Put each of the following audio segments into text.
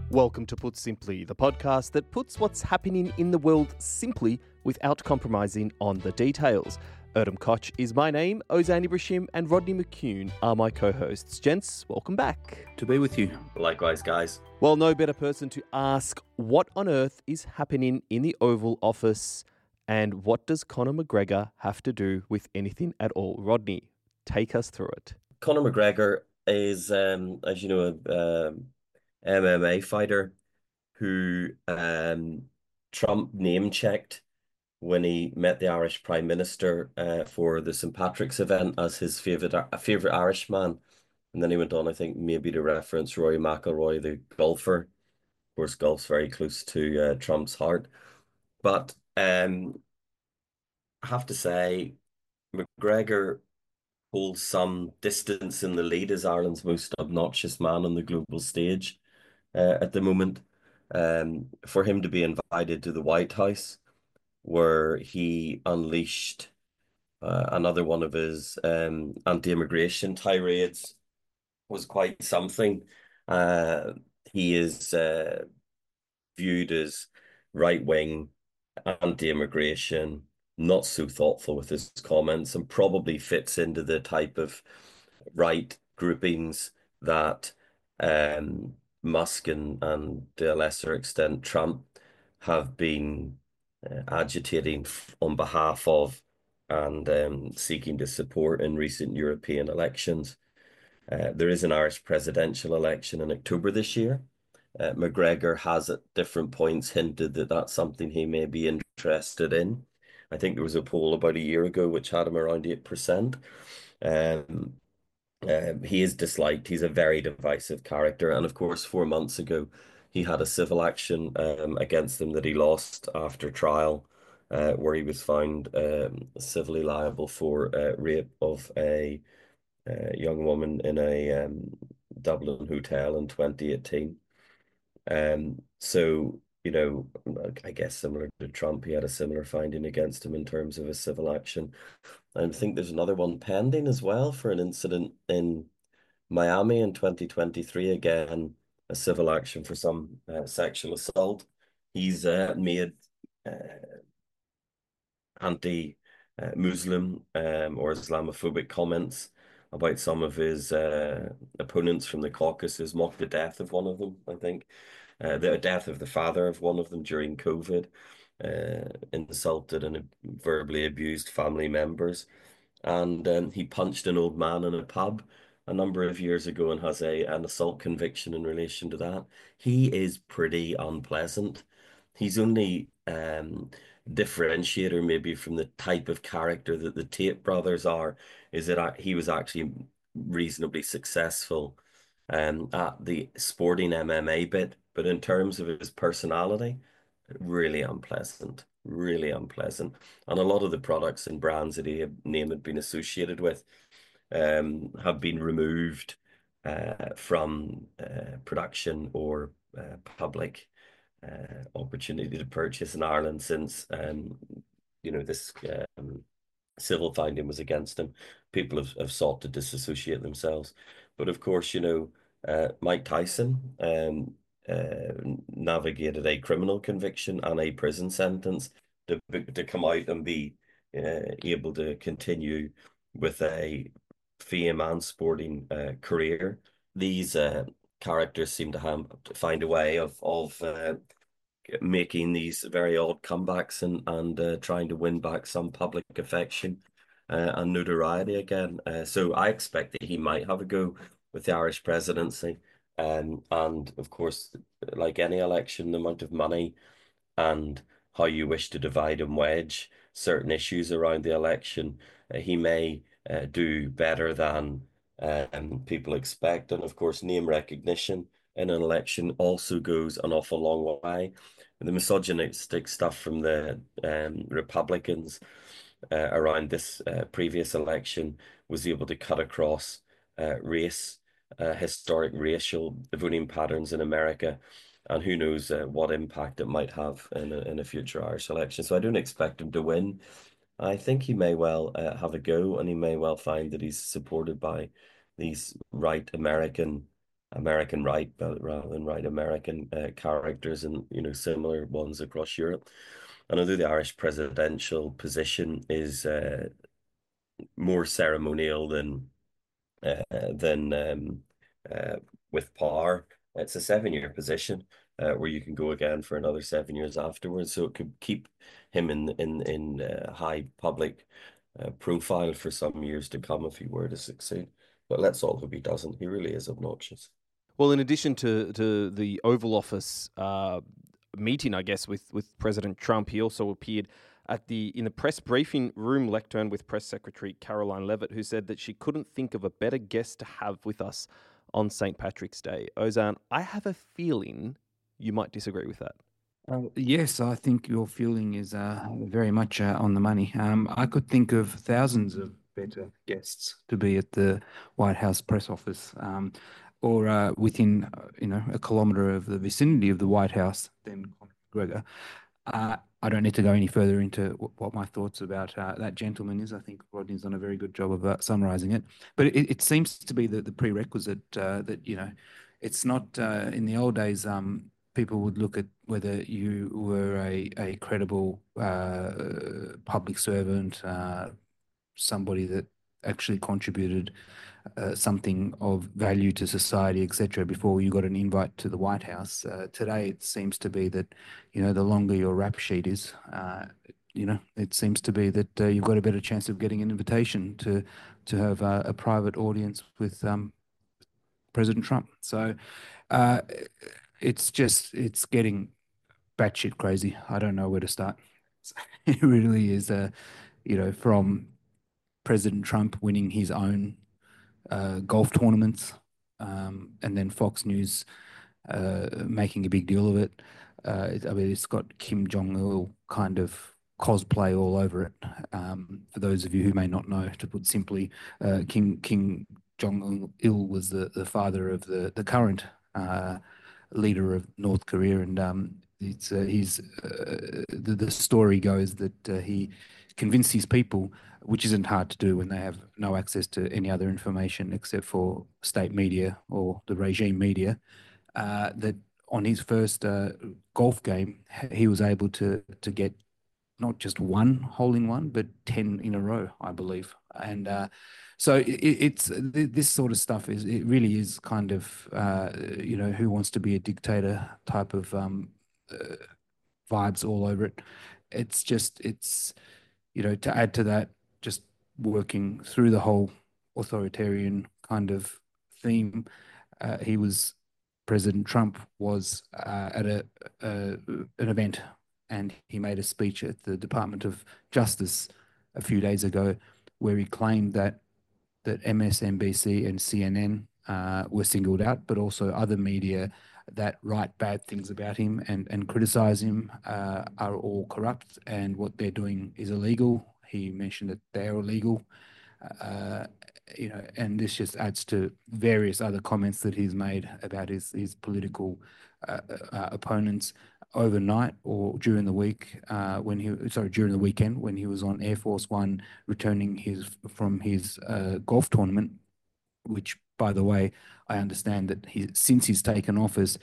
Welcome to Put Simply, the podcast that puts what's happening in the world simply without compromising on the details. Erdem Koch is my name, Ozan Ibrahim and Rodney McCune are my co-hosts. Gents, welcome back. To be with you. Likewise, guys. Well, no better person to ask what on earth is happening in the Oval Office and what does Conor McGregor have to do with anything at all? Rodney, take us through it. Conor McGregor is, as you know, a MMA fighter who Trump name-checked when he met the Irish Prime Minister for the St. Patrick's event as his favorite Irishman. And then he went on, I think, maybe to reference Rory McIlroy, the golfer. Of course, golf's very close to Trump's heart. But I have to say, McGregor holds some distance in the lead as Ireland's most obnoxious man on the global stage at the moment. For him to be invited to the White House, where he unleashed another one of his anti-immigration tirades, was quite something. He is viewed as right-wing, anti-immigration, not so thoughtful with his comments, and probably fits into the type of right groupings that Musk and to a lesser extent Trump have been agitating on behalf of and seeking to support in recent European elections. There is an Irish presidential election in October this year. McGregor has at different points hinted that that's something he may be interested in. I think there was a poll about a year ago which had him around 8%. He is disliked. He's a very divisive character. And of course, 4 months ago, he had a civil action against him that he lost after trial, where he was found civilly liable for rape of a young woman in a Dublin hotel in 2018. So, you know, I guess similar to Trump, he had a similar finding against him in terms of a civil action. I think there's another one pending as well for an incident in Miami in 2023. Again, a civil action for some sexual assault. He's made anti-Muslim or Islamophobic comments about some of his opponents from the Caucasus, mocked the death of one of them, I think. The death of the father of one of them during COVID, insulted and verbally abused family members. And he punched an old man in a pub a number of years ago and has an assault conviction in relation to that. He is pretty unpleasant. He's only differentiator maybe from the type of character that the Tate brothers are, is that he was actually reasonably successful at the sporting MMA bit, but in terms of his personality, really unpleasant, really unpleasant. And a lot of the products and brands that he had been associated with have been removed from production or public opportunity to purchase in Ireland since this civil finding was against him. People have sought to disassociate themselves. But of course, Mike Tyson navigated a criminal conviction and a prison sentence to come out and be able to continue with a fame and sporting career. These characters seem to find a way of making these very odd comebacks and trying to win back some public affection and notoriety again. So I expect that he might have a go with the Irish presidency. And of course, like any election, the amount of money and how you wish to divide and wedge certain issues around the election, he may do better than people expect. And of course, name recognition in an election also goes an awful long way. The misogynistic stuff from the Republicans around this previous election was able to cut across race, historic racial voting patterns in America, and who knows what impact it might have in a future Irish election. So I don't expect him to win. I think he may well have a go, and he may well find that he's supported by these right American American right, but rather than right American characters, and similar ones across Europe. And although the Irish presidential position is more ceremonial than uh, with power, it's a 7-year position where you can go again for another 7 years afterwards. So it could keep him in high public profile for some years to come if he were to succeed. But let's all hope he doesn't. He really is obnoxious. Well, in addition to the Oval Office meeting, I guess, with President Trump, he also appeared in the press briefing room lectern with Press Secretary Caroline Levitt, who said that she couldn't think of a better guest to have with us on St. Patrick's Day. Ozan, I have a feeling you might disagree with that. Yes, I think your feeling is very much on the money. I could think of thousands of better guests to be at the White House press office, or within a kilometre of the vicinity of the White House than Conor McGregor. I don't need to go any further into what my thoughts about that gentleman is. I think Rodney's done a very good job of summarising it. But it seems to be the prerequisite that it's not in the old days. People would look at whether you were a credible public servant, somebody that actually contributed something of value to society, etc., before you got an invite to the White House. Today, it seems to be that, the longer your rap sheet is, it seems to be that you've got a better chance of getting an invitation to have a private audience with President Trump. So uh, it's getting batshit crazy. I don't know where to start. It really is, from President Trump winning his own golf tournaments, and then Fox News making a big deal of it. I mean, it's got Kim Jong Il kind of cosplay all over it. For those of you who may not know, to put simply, Kim Jong Il was the father of the current leader of North Korea, and the story goes that he convinced his people, which isn't hard to do when they have no access to any other information except for state media or the regime media, that on his first golf game, he was able to get not just one hole in one, but 10 in a row, I believe. And so it's this sort of stuff it really is kind of, who wants to be a dictator type of vibes all over it. To add to that, just working through the whole authoritarian kind of theme, he was President Trump was at an event, and he made a speech at the Department of Justice a few days ago, where he claimed that MSNBC and CNN were singled out, but also other media that write bad things about him and criticize him are all corrupt, and what they're doing is illegal. He mentioned that they're illegal. Uh, and this just adds to various other comments that he's made about his political opponents overnight or during the week during the weekend when he was on Air Force One returning from his golf tournament, which, by the way, I understand that since he's taken office,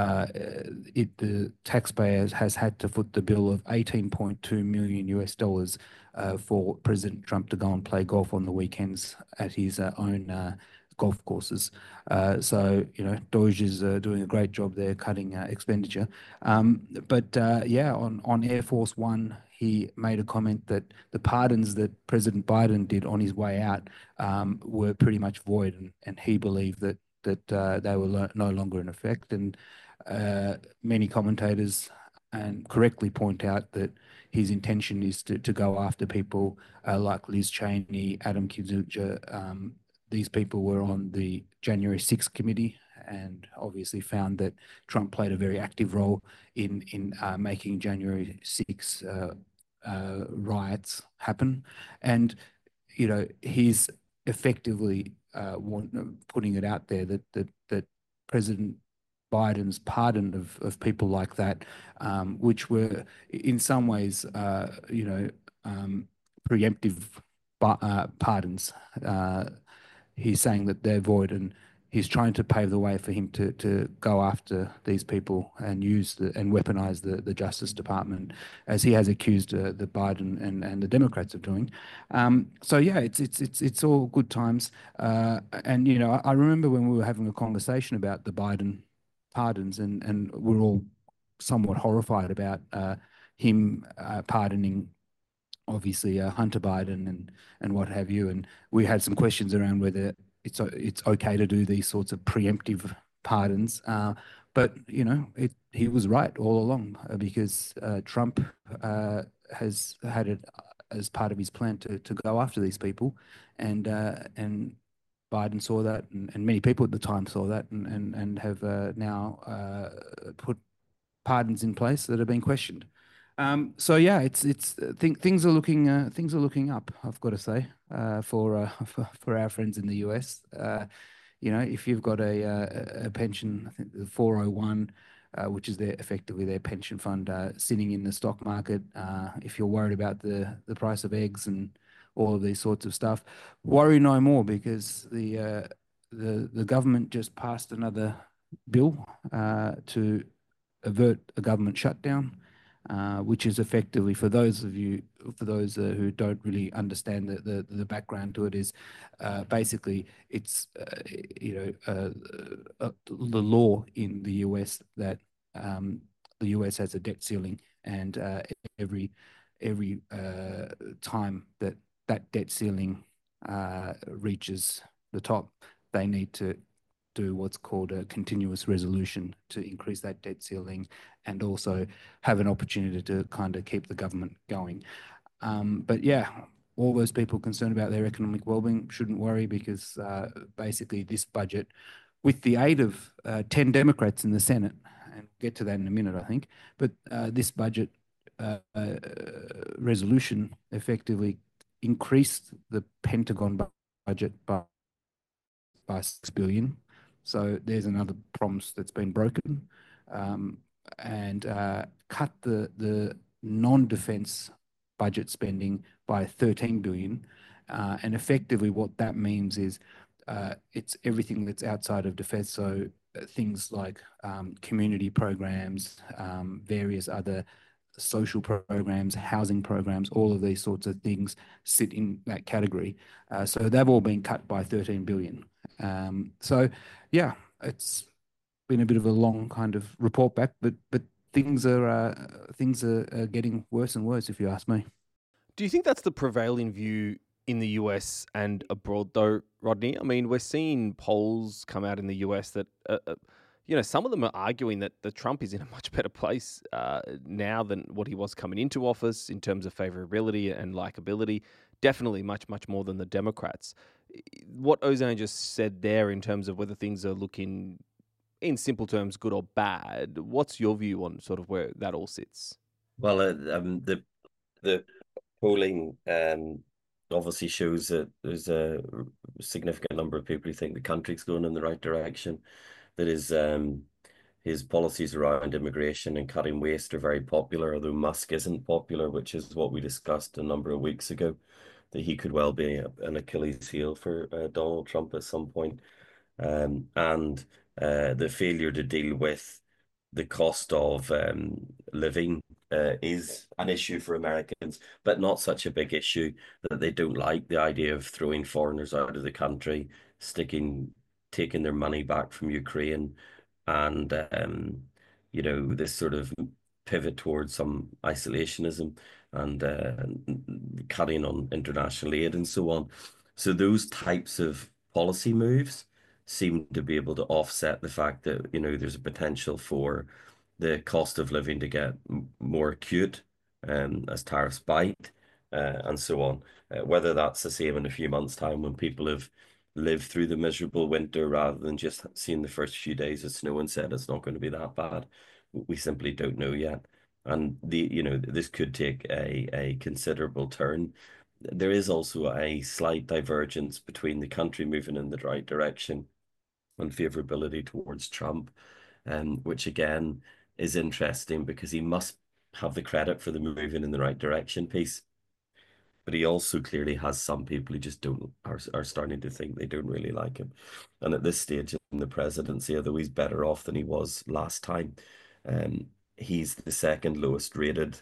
the taxpayer has had to foot the bill of 18.2 million US dollars for President Trump to go and play golf on the weekends at his own golf courses. So, Doge is doing a great job there cutting expenditure. Yeah, on Air Force One, he made a comment that the pardons that President Biden did on his way out were pretty much void, and he believed that they were no longer in effect. And many commentators and correctly point out that his intention is to go after people like Liz Cheney, Adam Kinzinger. These people were on the January 6th committee and obviously found that Trump played a very active role in making January 6 riots happen. And, he's effectively putting it out there that President Biden's pardon of people like that, which were in some ways, preemptive pardons. He's saying that they're void, and he's trying to pave the way for him to go after these people and use and weaponize the Justice Department, as he has accused the Biden and the Democrats of doing. So yeah, it's all good times. And I remember when we were having a conversation about the Biden pardons, and we're all somewhat horrified about him pardoning, obviously, Hunter Biden and what have you. And we had some questions around whether it's okay to do these sorts of preemptive pardons. But he was right all along, because Trump has had it as part of his plan to go after these people, and Biden saw that, and many people at the time saw that, and have now put pardons in place that have been questioned. So yeah, things are looking up, I've got to say, for our friends in the US. If you've got a pension, I think the 401, which is effectively their pension fund, sitting in the stock market. If you're worried about the price of eggs and all of these sorts of stuff, worry no more, because the government just passed another bill to avert a government shutdown, which is effectively, for those who don't really understand the background to it, is basically it's the law in the US that the US has a debt ceiling, and every time that debt ceiling reaches the top, they need to do what's called a continuous resolution to increase that debt ceiling, and also have an opportunity to kind of keep the government going. But yeah, all those people concerned about their economic well-being shouldn't worry, because basically this budget, with the aid of 10 Democrats in the Senate, and we'll get to that in a minute, I think, but this budget resolution effectively increased the Pentagon budget by 6 billion. So there's another promise that's been broken, and cut the non-defense budget spending by 13 billion. And effectively what that means is it's everything that's outside of defense. So things like community programs, various other social programs, housing programs, all of these sorts of things sit in that category. So they've all been cut by 13 billion. So yeah, it's been a bit of a long kind of report back, but things are getting worse and worse, if you ask me. Do you think that's the prevailing view in the US and abroad, though, Rodney? I mean, we're seeing polls come out in the US that, some of them are arguing that the Trump is in a much better place now than what he was coming into office in terms of favorability and likability. Definitely much, much more than the Democrats. What Ozan just said there in terms of whether things are looking, in simple terms, good or bad, what's your view on sort of where that all sits? Well, the polling obviously shows that there's a significant number of people who think the country's going in the right direction. That his policies around immigration and cutting waste are very popular, although Musk isn't popular, which is what we discussed a number of weeks ago, that he could well be an Achilles heel for Donald Trump at some point. And the failure to deal with the cost of living is an issue for Americans, but not such a big issue that they don't like the idea of throwing foreigners out of the country, taking their money back from Ukraine, and this sort of pivot towards some isolationism and cutting on international aid and so on. So those types of policy moves seem to be able to offset the fact that there's a potential for the cost of living to get more acute as tariffs bite, and so on. Whether that's the same in a few months' time when people have lived through the miserable winter rather than just seeing the first few days of snow and said it's not going to be that bad, we simply don't know yet. And this could take a considerable turn. There is also a slight divergence between the country moving in the right direction and favorability towards Trump, which again is interesting because he must have the credit for the moving in the right direction piece. But he also clearly has some people who just are starting to think they don't really like him. And at this stage the presidency, although he's better off than he was last time. He's the second lowest rated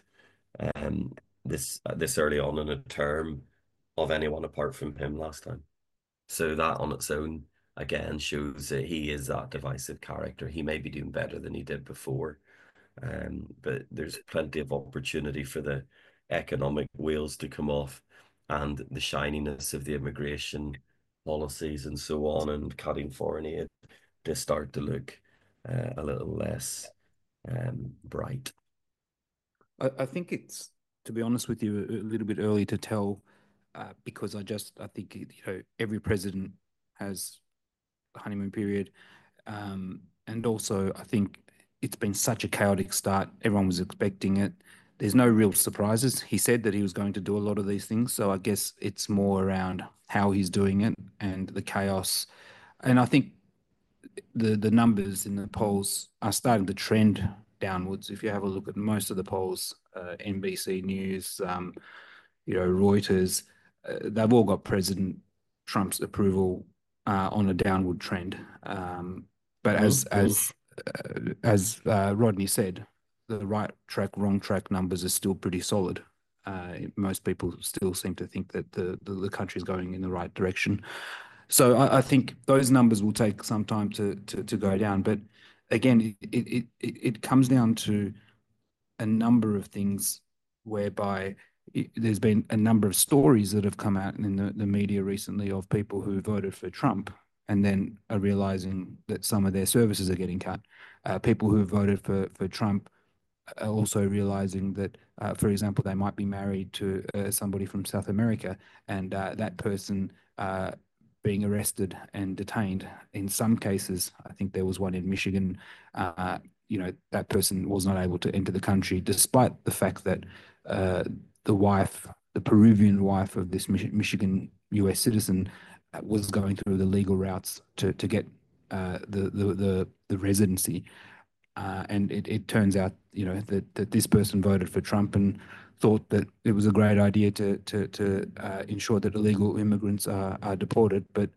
this early on in a term of anyone apart from him last time. So that on its own again shows that he is that divisive character. He may be doing better than he did before, but there's plenty of opportunity for the economic wheels to come off and the shininess of the immigration policies and so on, and cutting foreign aid to start to look a little less bright. I think it's, to be honest with you, a little bit early to tell, because I think every president has a honeymoon period, and also I think it's been such a chaotic start. Everyone was expecting it. There's no real surprises. He said that he was going to do a lot of these things, so I guess it's more around how he's doing it and the chaos. And I think the numbers in the polls are starting to trend downwards. If you have a look at most of the polls, NBC News, Reuters, they've all got President Trump's approval on a downward trend. But as Rodney said, the right track, wrong track numbers are still pretty solid. Most people still seem to think that the country is going in the right direction. So I think those numbers will take some time to go down. But again, it comes down to a number of things whereby there's been a number of stories that have come out in the media recently of people who voted for Trump and then are realizing that some of their services are getting cut. People who voted for Trump are also realizing that, for example, they might be married to somebody from South America, and that person being arrested and detained. In some cases, I think there was one in Michigan, that person was not able to enter the country despite the fact that the wife, the Peruvian wife of this Michigan US citizen, was going through the legal routes to get the residency. And it turns out, that this person voted for Trump and thought that it was a great idea to ensure that illegal immigrants are deported, but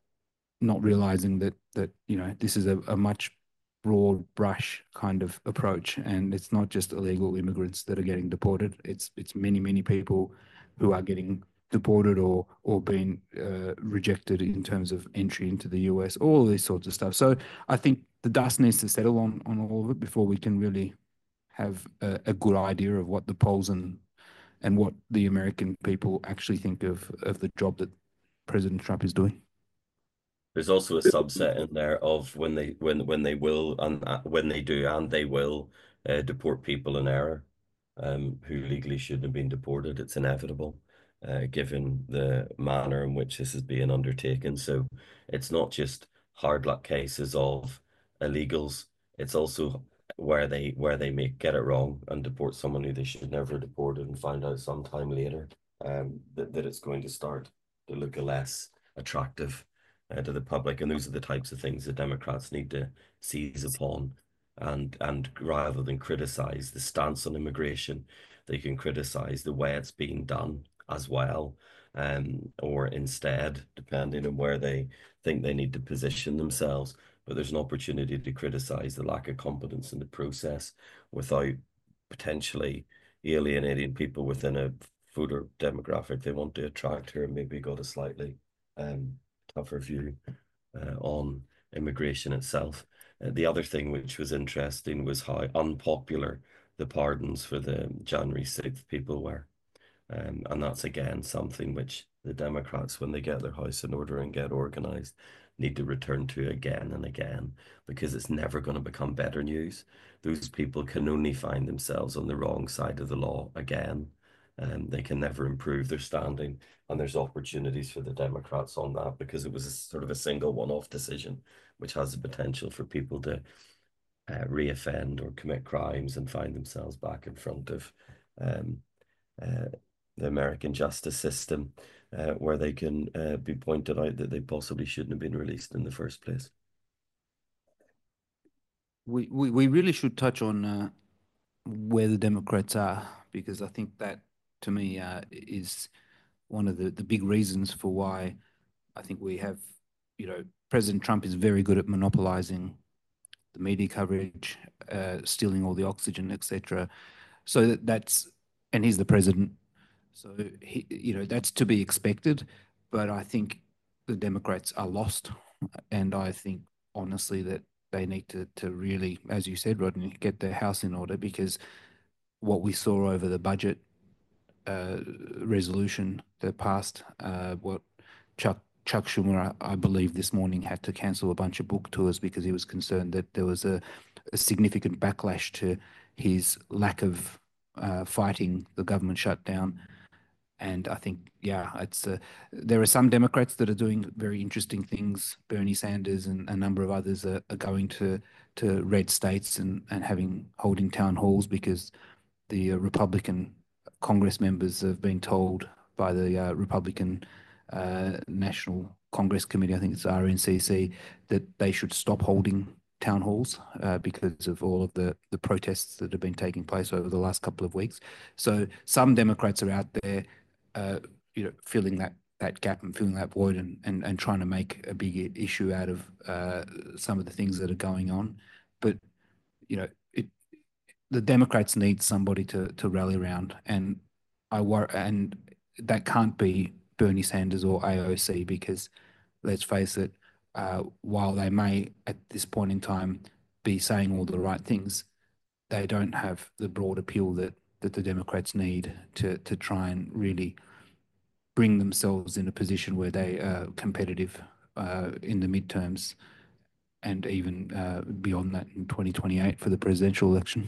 not realizing that this is a much broad brush kind of approach, and it's not just illegal immigrants that are getting deported. It's many people who are getting deported or being rejected in terms of entry into the US, all these sorts of stuff. So I think the dust needs to settle on all of it before we can really have a good idea of what the polls and what the American people actually think of the job that President Trump is doing. There's also a subset in there of when they will and when they do and they will deport people in error, who legally shouldn't have been deported. It's inevitable, given the manner in which this is being undertaken. So it's not just hard luck cases of illegals. It's also where they may get it wrong and deport someone who they should never have deported and find out sometime later, that it's going to start to look less attractive to the public. And those are the types of things the Democrats need to seize upon. And rather than criticize the stance on immigration, they can criticize the way it's being done as well. Or instead, depending on where they think they need to position themselves. But there's an opportunity to criticize the lack of competence in the process without potentially alienating people within a voter demographic they want to attract, who maybe got a slightly tougher view on immigration itself. The other thing which was interesting was how unpopular the pardons for the January 6th people were. And that's again something which the Democrats, when they get their house in order and get organized, need to return to again and again, because it's never going to become better news. Those people can only find themselves on the wrong side of the law again, and they can never improve their standing. And there's opportunities for the Democrats on that, because it was a sort of a single one-off decision, which has the potential for people to reoffend or commit crimes and find themselves back in front of the American justice system, where they can be pointed out that they possibly shouldn't have been released in the first place. We really should touch on where the Democrats are, because I think that, to me, is one of the big reasons for why I think we have, President Trump is very good at monopolizing the media coverage, stealing all the oxygen, etc. So and he's the president. So that's to be expected. But I think the Democrats are lost, and I think honestly that they need to really, as you said, Rodney, get their house in order, because what we saw over the budget resolution that passed, what Chuck Schumer, I believe, this morning had to cancel a bunch of book tours because he was concerned that there was a significant backlash to his lack of fighting the government shutdown. And I think, there are some Democrats that are doing very interesting things. Bernie Sanders and a number of others are going to red states and holding town halls, because the Republican Congress members have been told by the Republican National Congress Committee, I think it's RNCC, that they should stop holding town halls because of all of the protests that have been taking place over the last couple of weeks. So some Democrats are out there filling that gap and filling that void and trying to make a big issue out of some of the things that are going on. But the Democrats need somebody to rally around, and and that can't be Bernie Sanders or AOC, because let's face it, while they may at this point in time be saying all the right things, they don't have the broad appeal that the Democrats need to try and really bring themselves in a position where they are competitive in the midterms, and even beyond that in 2028 for the presidential election.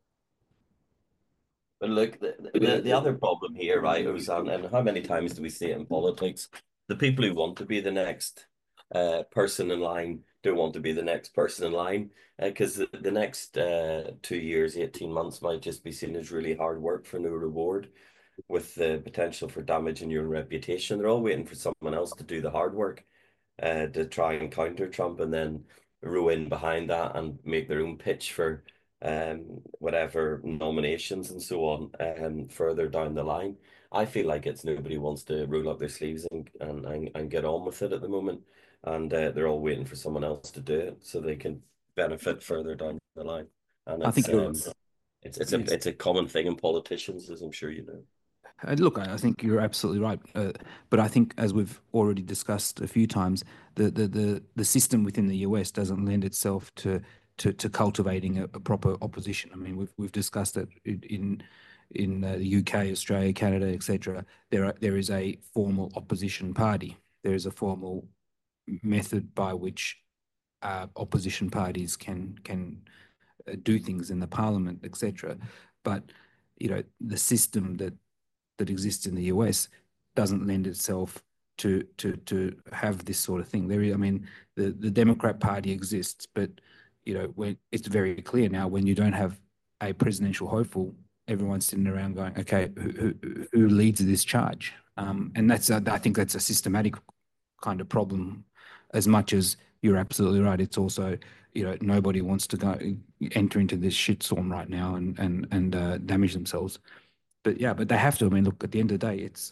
But look, the other problem here, right, Ozan, and how many times do we see it in politics? The people who want to be the next person in line don't want to be the next person in line, because the next 2 years, 18 months might just be seen as really hard work for no reward, with the potential for damaging your own reputation. They're all waiting for someone else to do the hard work to try and counter Trump, and then row in behind that and make their own pitch for whatever nominations and so on further down the line. I feel like it's nobody wants to roll up their sleeves and get on with it at the moment, and they're all waiting for someone else to do it so they can benefit further down the line. And I think it's a common thing in politicians, as I'm sure you know. Look, I think you're absolutely right, but I think, as we've already discussed a few times, the system within the US doesn't lend itself to cultivating a proper opposition. I mean, we've discussed it in the UK, Australia, Canada, etc. There is a formal opposition party. There is a formal method by which opposition parties can do things in the parliament, etc. But the system that exists in the US doesn't lend itself to have this sort of thing. The Democrat Party exists, but when it's very clear now, when you don't have a presidential hopeful, everyone's sitting around going, okay, who leads this charge? And I think that's a systematic kind of problem. As much as you're absolutely right, it's also nobody wants to enter into this shitstorm right now and damage themselves. But they have to. I mean, look, at the end of the day, it's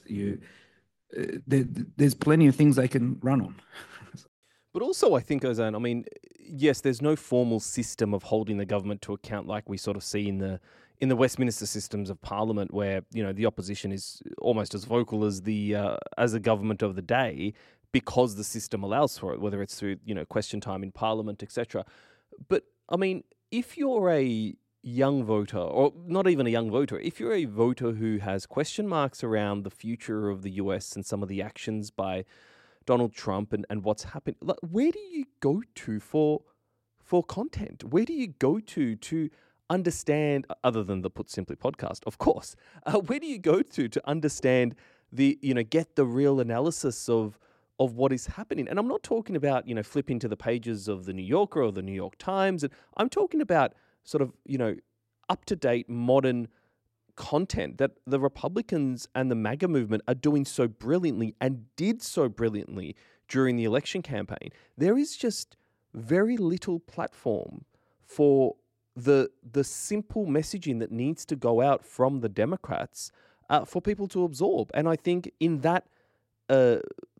there's plenty of things they can run on. But also, I think, Ozan, I mean, yes, there's no formal system of holding the government to account like we sort of see in the Westminster systems of Parliament, where the opposition is almost as vocal as the government of the day, because the system allows for it, whether it's through question time in Parliament, etc. But I mean, if you're a young voter, or not even a young voter, if you're a voter who has question marks around the future of the US and some of the actions by Donald Trump and what's happened, where do you go to for content? Where do you go to understand, other than the Put Simply podcast, of course, where do you go to understand get the real analysis of what is happening? And I'm not talking about, flipping to the pages of the New Yorker or the New York Times. And I'm talking about sort of, up-to-date modern content that the Republicans and the MAGA movement are doing so brilliantly and did so brilliantly during the election campaign. There is just very little platform for the simple messaging that needs to go out from the Democrats for people to absorb. And I think in that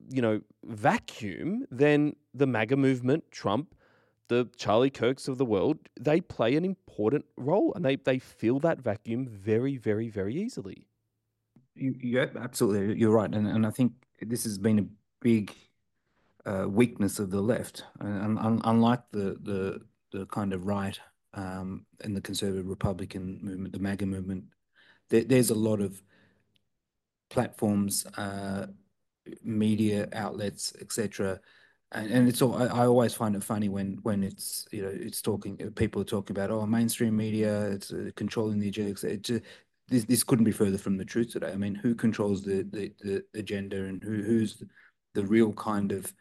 vacuum, then the MAGA movement, Trump, the Charlie Kirks of the world, they play an important role, and they fill that vacuum very, very, very easily. Absolutely, you're right, and I think this has been a big weakness of the left, unlike the kind of right and the conservative Republican movement, the MAGA movement. There's a lot of platforms, media outlets, etc. And it's all, I always find it funny when it's it's talking, people are talking about, oh, mainstream media, it's controlling the agenda. This couldn't be further from the truth today. I mean, who controls the agenda, and who's the real kind of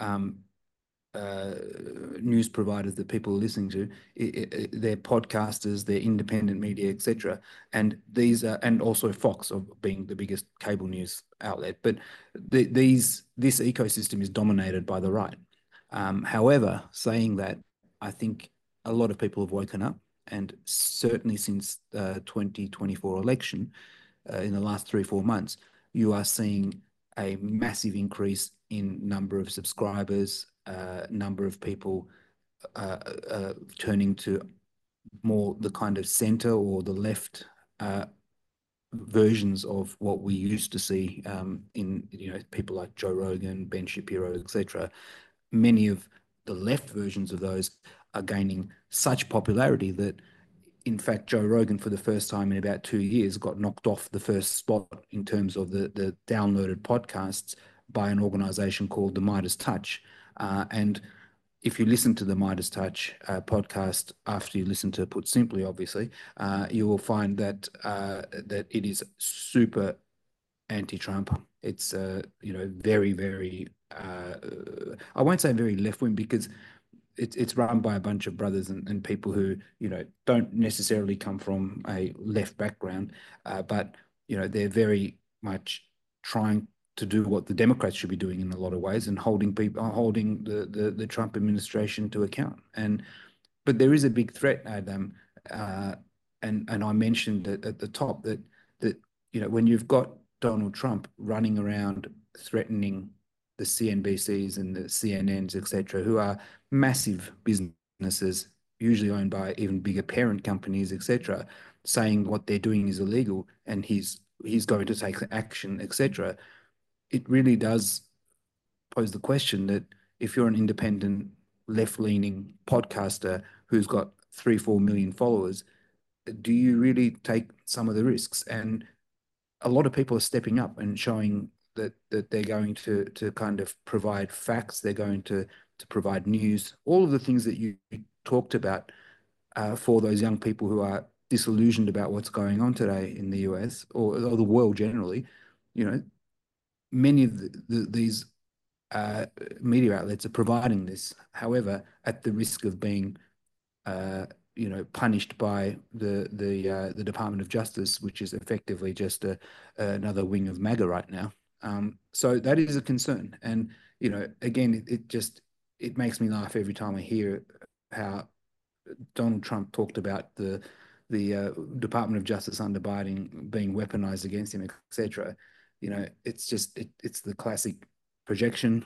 news providers that people are listening to? They're podcasters, they're independent media, etc. And these are, and also Fox, of being the biggest cable news outlet. But this ecosystem is dominated by the right. However, saying that, I think a lot of people have woken up, and certainly since the 2024 election, in the last 3-4 months, you are seeing a massive increase in number of subscribers, number of people turning to more the kind of center or the left versions of what we used to see in people like Joe Rogan, Ben Shapiro, etc. Many of the left versions of those are gaining such popularity that, in fact, Joe Rogan, for the first time in about 2 years, got knocked off the first spot in terms of the downloaded podcasts by an organization called the Midas Touch. And if you listen to the Midas Touch podcast after you listen to Put Simply, obviously, you will find that that it is super anti-Trump. It's very, very I won't say very left-wing, because it's run by a bunch of brothers and people who don't necessarily come from a left background, but they're very much trying to do what the Democrats should be doing in a lot of ways, and holding the Trump administration to account. But there is a big threat, Adam, and I mentioned at the top that when you've got Donald Trump running around threatening the CNBCs and the CNNs, etc., who are massive businesses, usually owned by even bigger parent companies, etc., saying what they're doing is illegal and he's going to take action, etc., it really does pose the question that if you're an independent, left-leaning podcaster who's got 3-4 million followers, do you really take some of the risks? And a lot of people are stepping up and showing that they're going to kind of provide facts, they're going to provide news, all of the things that you talked about for those young people who are disillusioned about what's going on today in the US or the world generally. Many of these media outlets are providing this, however, at the risk of being punished by the Department of Justice, which is effectively just another wing of MAGA right now. So that is a concern. And, again, it makes me laugh every time I hear how Donald Trump talked about the Department of Justice under Biden being weaponized against him, etc. It's the classic projection.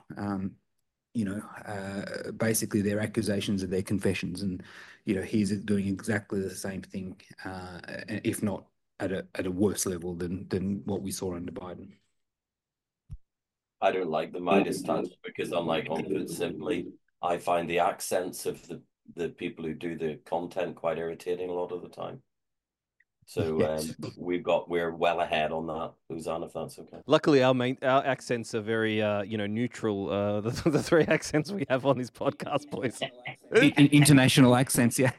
Basically their accusations are their confessions, and he's doing exactly the same thing, if not at a worse level than what we saw under Biden. I don't like the Midas Touch because, unlike on Put Simply, I find the accents of the people who do the content quite irritating a lot of the time. So yes. We're well ahead on that, Uzan, if that's okay. Luckily, our accents are very neutral. The three accents we have on this podcast, boys. International accents, yeah.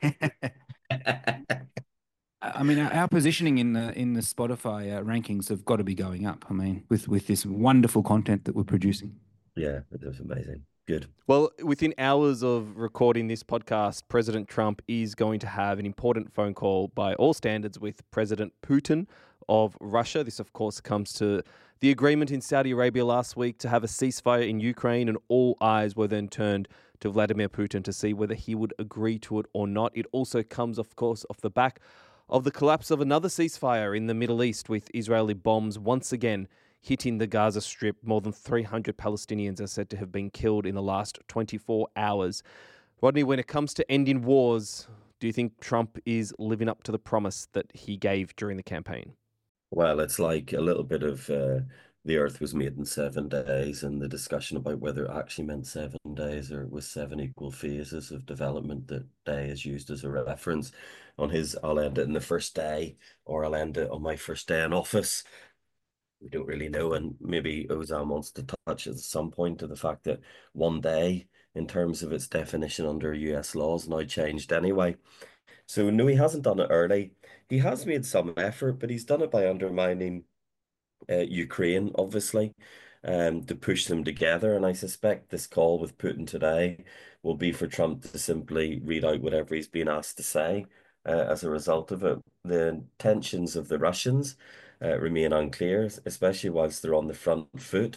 I mean, our positioning in the Spotify rankings have got to be going up. I mean, with this wonderful content that we're producing. Yeah, it was amazing. Good. Well, within hours of recording this podcast, President Trump is going to have an important phone call by all standards with President Putin of Russia. This, of course, comes to the agreement in Saudi Arabia last week to have a ceasefire in Ukraine, and all eyes were then turned to Vladimir Putin to see whether he would agree to it or not. It also comes, of course, off the back of the collapse of another ceasefire in the Middle East, with Israeli bombs once again hitting the Gaza Strip. More than 300 Palestinians are said to have been killed in the last 24 hours. Rodney, when it comes to ending wars, do you think Trump is living up to the promise that he gave during the campaign? Well, it's like a little bit of the Earth was made in 7 days, and the discussion about whether it actually meant 7 days or it was seven equal phases of development. That day is used as a reference on his, I'll end it in the first day, or I'll end it on my first day in office. We don't really know, and maybe Ozan wants to touch at some point to the fact that one day, in terms of its definition under US laws, now changed anyway. So no, he hasn't done it early. He has made some effort, but he's done it by undermining Ukraine, obviously, to push them together. And I suspect this call with Putin today will be for Trump to simply read out whatever he's been asked to say as a result of it. The intentions of the Russians remain unclear, especially whilst they're on the front foot.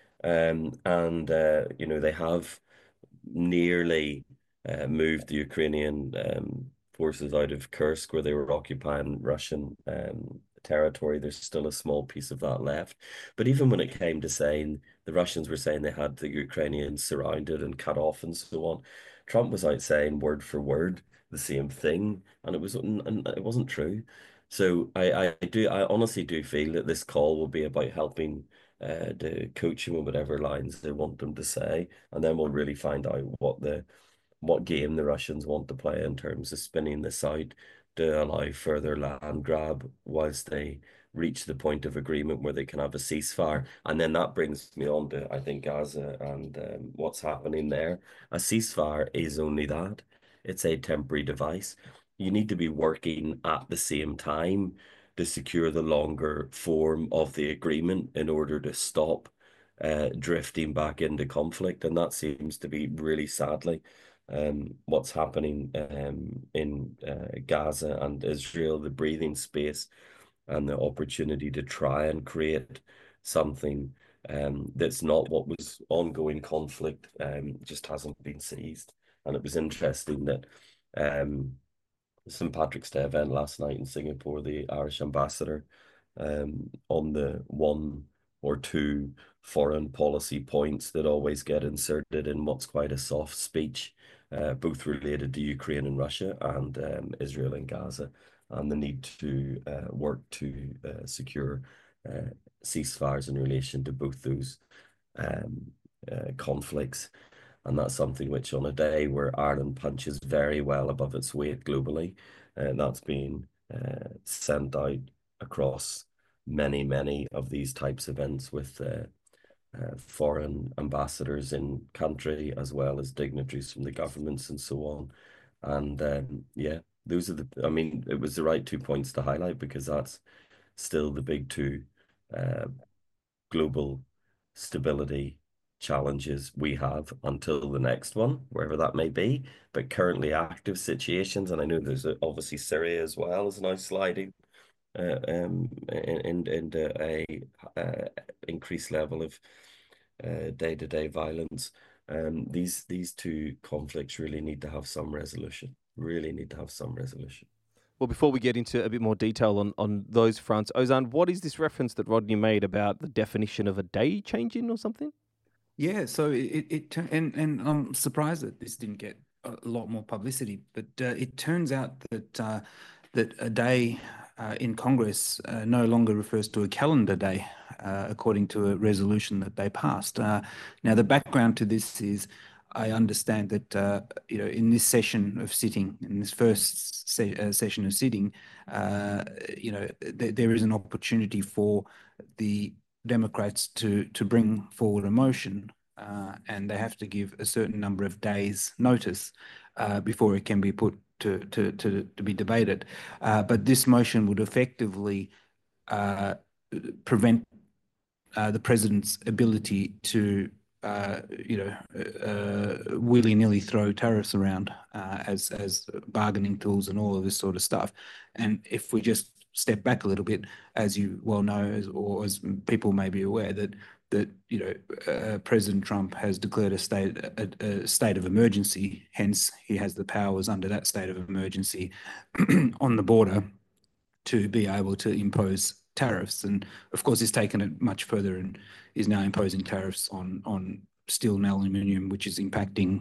They have nearly moved the Ukrainian forces out of Kursk, where they were occupying Russian territory. There's still a small piece of that left. But even when it came to saying the Russians were saying they had the Ukrainians surrounded and cut off and so on, Trump was out saying word for word the same thing, and it wasn't true. So I honestly do feel that this call will be about helping to coach him on whatever lines they want them to say, and then we'll really find out what game the Russians want to play in terms of spinning this out to allow further land grab whilst they reach the point of agreement where they can have a ceasefire. And then that brings me on to, I think, Gaza and what's happening there. A ceasefire is only that. It's a temporary device. You need to be working at the same time to secure the longer form of the agreement in order to stop drifting back into conflict. And that seems to be really sadly what's happening in Gaza and Israel, the breathing space and the opportunity to try and create something that's not what was ongoing conflict just hasn't been seized. And it was interesting that St. Patrick's Day event last night in Singapore, the Irish ambassador on the one or two foreign policy points that always get inserted in what's quite a soft speech, both related to Ukraine and Russia and Israel and Gaza, and the need to work to secure ceasefires in relation to both those conflicts. And that's something which, on a day where Ireland punches very well above its weight globally, that's been sent out across many of these types of events with foreign ambassadors in country as well as dignitaries from the governments and so on. And yeah, those are I mean, it was the right 2 points to highlight because that's still the big two global stability challenges we have until the next one, wherever that may be. But currently active situations, and I know there's obviously Syria as well is now sliding into a increased level of day-to-day violence. These two conflicts really need to have some resolution. Really need to have some resolution. Well, before we get into a bit more detail on those fronts, Ozan, what is this reference that Rodney made about the definition of a day changing or something? Yeah, so and I'm surprised that this didn't get a lot more publicity, but it turns out that a day in Congress no longer refers to a calendar day, according to a resolution that they passed. Now, the background to this is I understand that in this session of sitting, in this first session of sitting, there is an opportunity for the Democrats to bring forward a motion, and they have to give a certain number of days' notice before it can be put to be debated. But this motion would effectively prevent the president's ability to willy-nilly throw tariffs around as bargaining tools and all of this sort of stuff. And if we just step back a little bit, as you well know, or as people may be aware, that President Trump has declared a state of emergency. Hence, he has the powers under that state of emergency on the border to be able to impose tariffs. And of course, he's taken it much further and is now imposing tariffs on steel and aluminium, which is impacting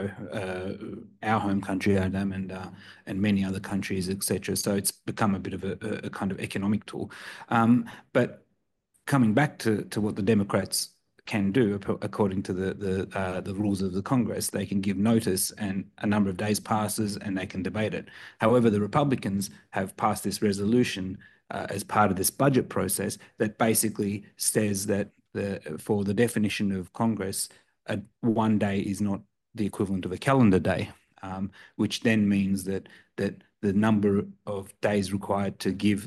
our home country, Adam, and many other countries, etc. So it's become a bit of a kind of economic tool. But coming back to what the Democrats can do according to the rules of the Congress, they can give notice and a number of days passes and they can debate it. However, the Republicans have passed this resolution as part of this budget process that basically says that for the definition of Congress, one day is not the equivalent of a calendar day, which then means that the number of days required to give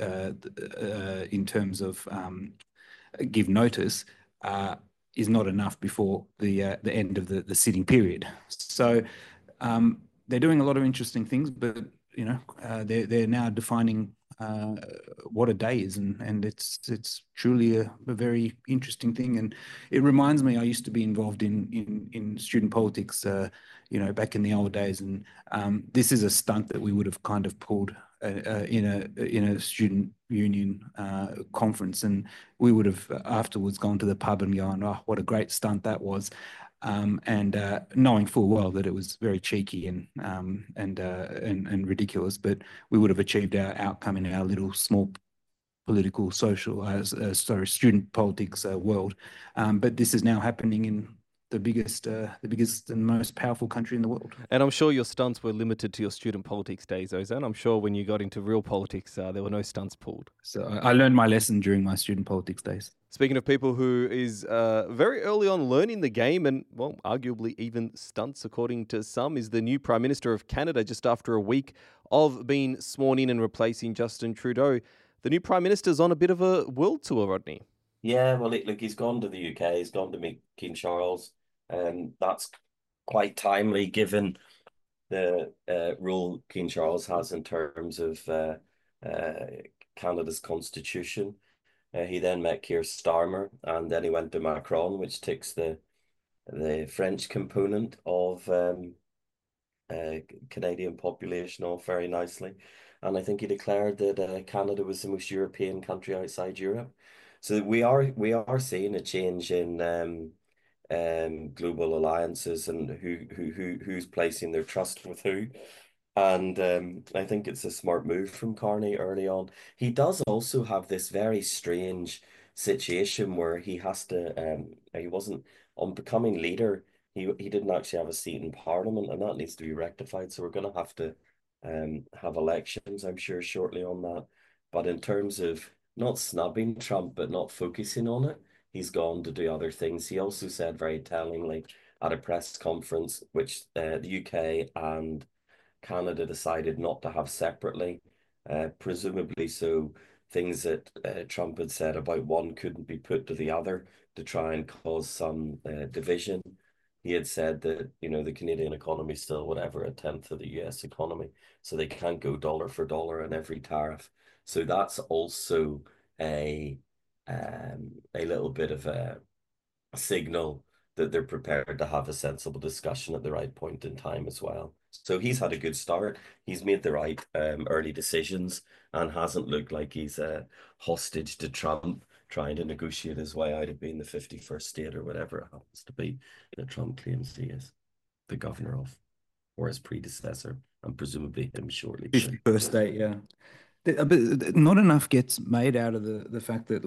in terms of give notice is not enough before the end of the sitting period. So they're doing a lot of interesting things, but they're now defining what a day is, and it's truly a very interesting thing. And it reminds me, I used to be involved in student politics, back in the old days, and this is a stunt that we would have kind of pulled in a student union conference, and we would have afterwards gone to the pub and gone, "Oh, what a great stunt that was." And knowing full well that it was very cheeky and ridiculous, but we would have achieved our outcome in our little small political, social, student politics world. But this is now happening in the biggest and most powerful country in the world. And I'm sure your stunts were limited to your student politics days, Ozan. I'm sure when you got into real politics, there were no stunts pulled. So I learned my lesson during my student politics days. Speaking of people who is very early on learning the game and, well, arguably even stunts, according to some, is the new Prime Minister of Canada just after a week of being sworn in and replacing Justin Trudeau. The new Prime Minister's on a bit of a world tour, Rodney. Yeah, well, look, he's gone to the UK. He's gone to meet King Charles. That's quite timely given the role King Charles has in terms of Canada's constitution. He then met Keir Starmer, and then he went to Macron, which ticks the French component of Canadian population off very nicely. And I think he declared that Canada was the most European country outside Europe. So we are seeing a change in global alliances and who's placing their trust with who. And I think it's a smart move from Carney early on. He does also have this very strange situation where he has to he wasn't on becoming leader. He didn't actually have a seat in Parliament, and that needs to be rectified. So we're going to have to have elections, I'm sure, shortly on that. But in terms of not snubbing Trump, but not focusing on it, he's gone to do other things. He also said very tellingly at a press conference, which the UK and Canada decided not to have separately, presumably so things that Trump had said about one couldn't be put to the other to try and cause some division. He had said that, the Canadian economy is still whatever, a tenth of the US economy, so they can't go dollar for dollar on every tariff. So that's also a little bit of a signal that they're prepared to have a sensible discussion at the right point in time as well. So he's had a good start. He's made the right early decisions and hasn't looked like he's a hostage to Trump trying to negotiate his way out of being the 51st state or whatever it happens to be that Trump claims he is the governor of, or his predecessor, and presumably him shortly. 51st state, yeah. But not enough gets made out of the fact that,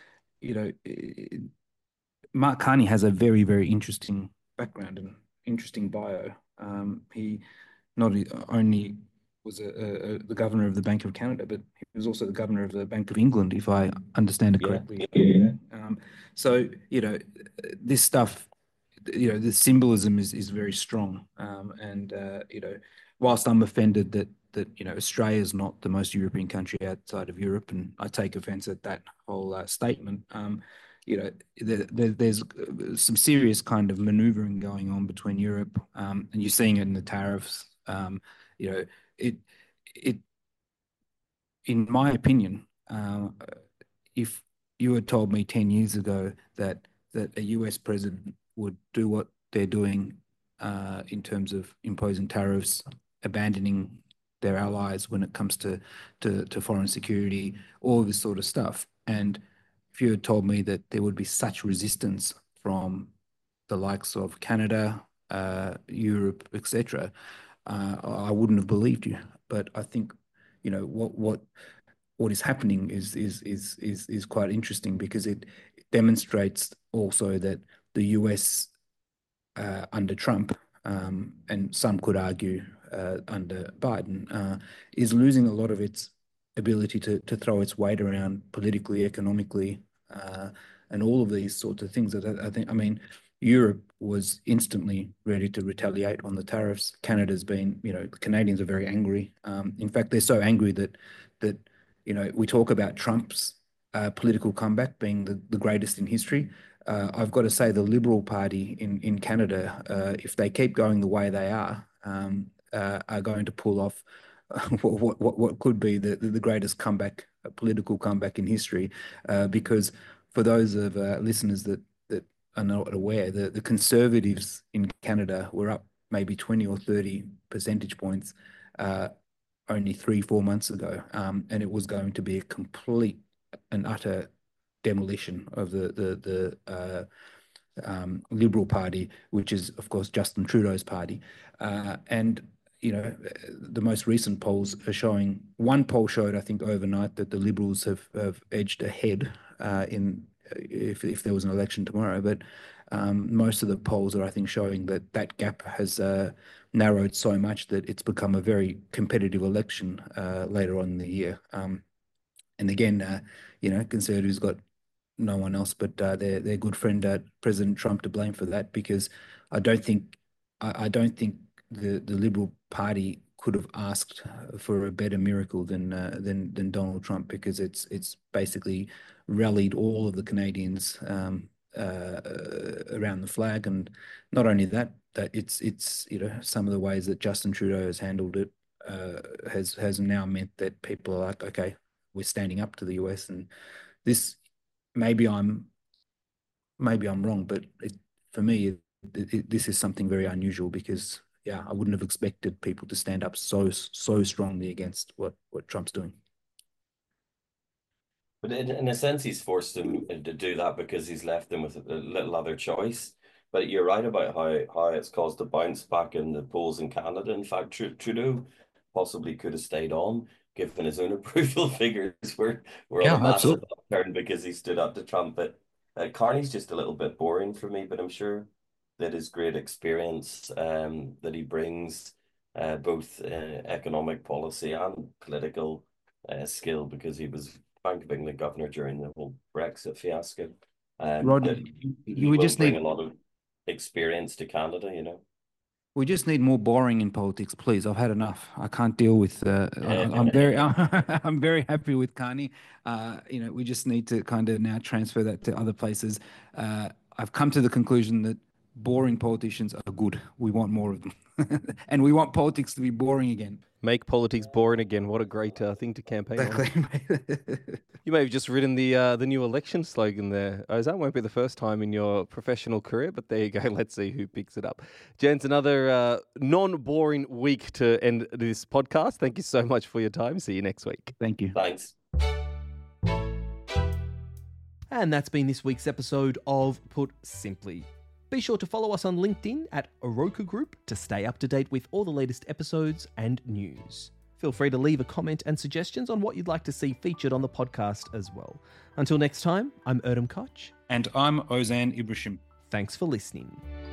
Mark Carney has a very, very interesting background and interesting bio. He not only was the governor of the Bank of Canada, but he was also the governor of the Bank of England, if I understand it correctly. Yeah. So, this stuff, the symbolism is very strong. And whilst I'm offended that Australia is not the most European country outside of Europe, and I take offense at that whole statement, there's some serious kind of maneuvering going on between Europe, and you're seeing it in the tariffs. In my opinion, if you had told me 10 years ago that a US president would do what they're doing in terms of imposing tariffs, abandoning their allies when it comes to foreign security, all of this sort of stuff. And if you had told me that there would be such resistance from the likes of Canada, Europe, etc., I wouldn't have believed you. But I think, what is happening is quite interesting, because it demonstrates also that the US under Trump, and some could argue under Biden, is losing a lot of its ability to throw its weight around politically, economically, and all of these sorts of things. That I think, Europe was instantly ready to retaliate on the tariffs. Canada's been, the Canadians are very angry. In fact, they're so angry that we talk about Trump's political comeback being the greatest in history. I've got to say the Liberal Party in Canada, if they keep going the way they are going to pull off what could be the greatest comeback, political comeback in history. Because for those of listeners that are not aware, the Conservatives in Canada were up maybe 20 or 30 percentage points only 3-4 months ago, and it was going to be a complete and utter demolition of the Liberal Party, which is, of course, Justin Trudeau's party. And the most recent polls are showing. One poll showed, I think, overnight that the Liberals have edged ahead in if there was an election tomorrow. But most of the polls are, I think, showing that gap has narrowed so much that it's become a very competitive election later on in the year. And again, Conservatives got no one else but their good friend President Trump to blame for that, because I don't think the Liberal Party could have asked for a better miracle than Donald Trump, because it's basically rallied all of the Canadians around the flag. And not only that it's some of the ways that Justin Trudeau has handled it has now meant that people are like, okay, we're standing up to the US. And this, maybe I'm wrong, but for me, this is something very unusual, because I wouldn't have expected people to stand up so strongly against what Trump's doing. But in a sense, he's forced them to do that because he's left them with a little other choice. But you're right about how it's caused a bounce back in the polls in Canada. In fact, Trudeau possibly could have stayed on, given his own approval figures were on a massive upturn because he stood up to Trump. But Carney's just a little bit boring for me, but I'm sure that his great experience that he brings, both economic policy and political skill, because he was Bank of England governor during the whole Brexit fiasco. Rod, he will just bring a lot of experience to Canada, We just need more boring in politics, please. I've had enough. I can't deal with. I'm very happy with Carney. We just need to kind of now transfer that to other places. I've come to the conclusion that boring politicians are good. We want more of them, and we want politics to be boring again. Make politics boring again. What a great thing to campaign on. You may have just written the new election slogan there. Ozan, won't be the first time in your professional career, but there you go. Let's see who picks it up. Gents, another non-boring week to end this podcast. Thank you so much for your time. See you next week. Thank you. Thanks. And that's been this week's episode of Put Simply. Be sure to follow us on LinkedIn at Oroku Group to stay up to date with all the latest episodes and news. Feel free to leave a comment and suggestions on what you'd like to see featured on the podcast as well. Until next time, I'm Erdem Koch. And I'm Ozan Ibrahim. Thanks for listening.